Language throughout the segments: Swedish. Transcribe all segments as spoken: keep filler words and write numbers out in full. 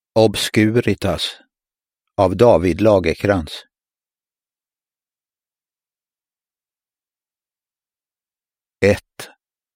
Obscuritas av David Lagercrantz. ett.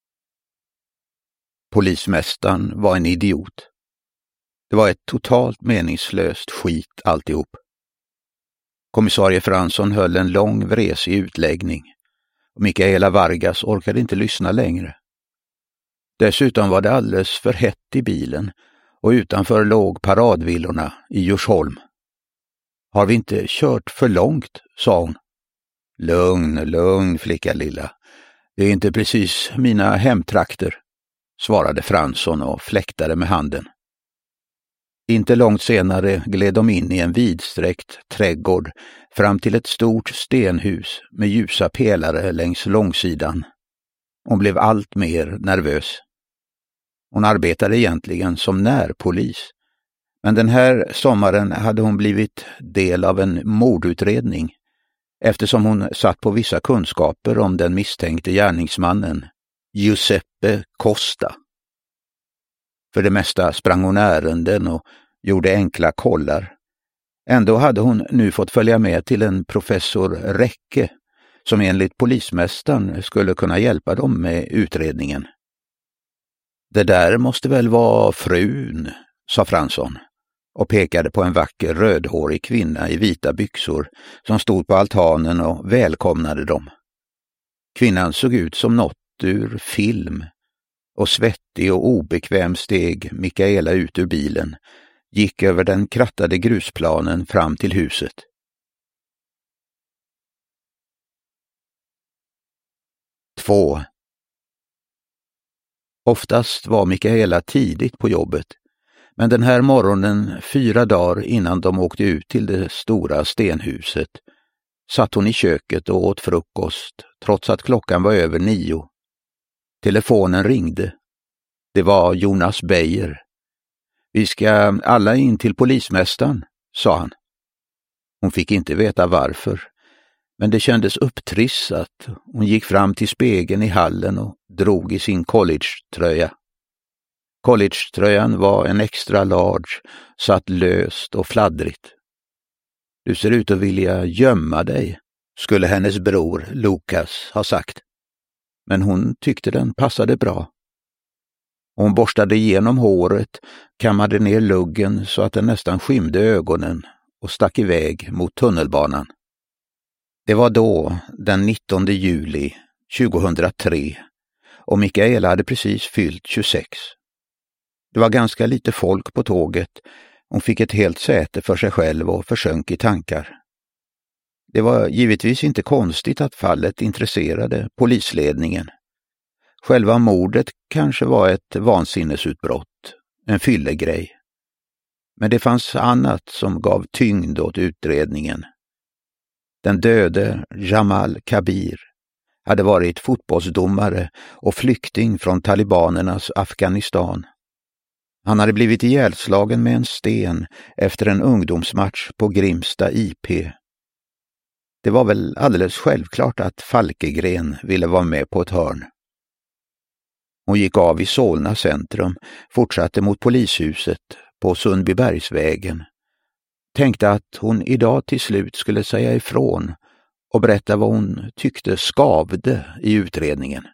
Polismästaren var en idiot. Det var ett totalt meningslöst skit alltihop. Kommissarie Fransson höll en lång vresig utläggning och Mikaela Vargas orkade inte lyssna längre. Dessutom var det alldeles för hett i bilen och utanför låg paradvillorna i Djursholm. Har vi inte kört för långt, sa hon. Lugn, lugn flicka lilla. Det är inte precis mina hemtrakter, svarade Fransson och fläktade med handen. Inte långt senare gled de in i en vidsträckt trädgård fram till ett stort stenhus med ljusa pelare längs långsidan. Hon blev allt mer nervös. Hon arbetade egentligen som närpolis, men den här sommaren hade hon blivit del av en mordutredning eftersom hon satt på vissa kunskaper om den misstänkte gärningsmannen, Giuseppe Costa. För det mesta sprang hon ärenden och gjorde enkla kollar. Ändå hade hon nu fått följa med till en professor Räcke som enligt polismästaren skulle kunna hjälpa dem med utredningen. Det där måste väl vara frun, sa Fransson och pekade på en vacker rödhårig kvinna i vita byxor som stod på altanen och välkomnade dem. Kvinnan såg ut som något ur film och svettig och obekväm steg Mikaela ut ur bilen, gick över den krattade grusplanen fram till huset. två. Oftast var Mikaela tidigt på jobbet, men den här morgonen, fyra dagar innan de åkte ut till det stora stenhuset, satt hon i köket och åt frukost, trots att klockan var över nio. Telefonen ringde. Det var Jonas Beijer. Vi ska alla in till polismästaren, sa han. Hon fick inte veta varför, men det kändes upptrissat. Hon gick fram till spegeln i hallen och drog i sin college-tröja. College-tröjan var en extra large, satt löst och fladdrigt. Du ser ut att vilja gömma dig, skulle hennes bror Lukas ha sagt. Men hon tyckte den passade bra. Hon borstade igenom håret, kammade ner luggen så att den nästan skymde ögonen och stack iväg mot tunnelbanan. Det var då, den nittonde juli tjugohundratre, och Mikaela hade precis fyllt tjugosex. Det var ganska lite folk på tåget. Hon fick ett helt säte för sig själv och försjönk i tankar. Det var givetvis inte konstigt att fallet intresserade polisledningen. Själva mordet kanske var ett vansinnesutbrott, en fyllegrej. Men det fanns annat som gav tyngd åt utredningen. Den döde Jamal Kabir hade varit fotbollsdomare och flykting från talibanernas Afghanistan. Han hade blivit ihjälslagen med en sten efter en ungdomsmatch på Grimsta I P. Det var väl alldeles självklart att Falkegren ville vara med på ett hörn. Hon gick av i Solna centrum, fortsatte mot polishuset på Sundbybergsvägen. Tänkte att hon idag till slut skulle säga ifrån och berätta vad hon tyckte skavde i utredningen.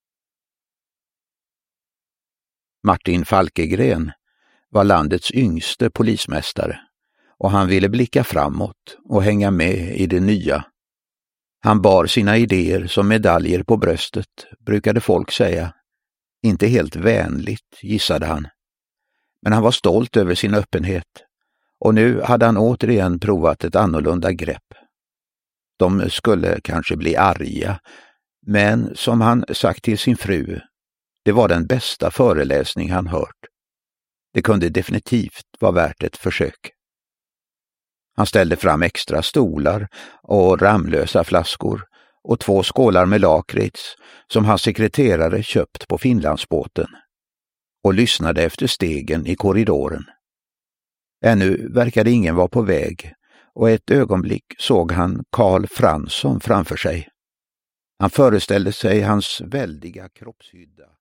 Martin Falkegren var landets yngste polismästare och han ville blicka framåt och hänga med i det nya. Han bar sina idéer som medaljer på bröstet, brukade folk säga. Inte helt vänligt, gissade han. Men han var stolt över sin öppenhet och nu hade han återigen provat ett annorlunda grepp. De skulle kanske bli arga, men som han sagt till sin fru, det var den bästa föreläsning han hört. Det kunde definitivt vara värt ett försök. Han ställde fram extra stolar och ramlösa flaskor och två skålar med lakrits som hans sekreterare köpt på Finlandsbåten och lyssnade efter stegen i korridoren. Ännu verkade ingen vara på väg och ett ögonblick såg han Karl Fransson framför sig. Han föreställde sig hans väldiga kroppshydda